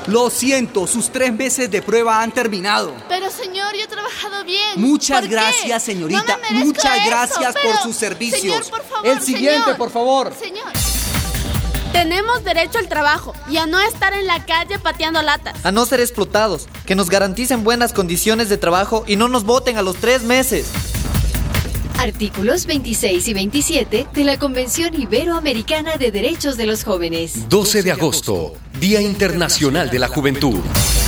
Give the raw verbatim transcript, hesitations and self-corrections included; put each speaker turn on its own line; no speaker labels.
Lo siento, sus tres meses de prueba han terminado.
Pero señor, yo he trabajado bien.
Muchas
¿Por
gracias,
qué?
señorita.
No me merezco
Muchas
eso,
gracias
pero...
por sus servicios.
Señor, por favor,
El siguiente,
señor.
por favor.
Señor.
Tenemos derecho al trabajo y a no estar en la calle pateando latas.
A no ser explotados, que nos garanticen buenas condiciones de trabajo y no nos voten a los tres meses.
Artículos veintiséis y veintisiete de la Convención Iberoamericana de Derechos de los Jóvenes.
doce de agosto, Día Internacional de la Juventud.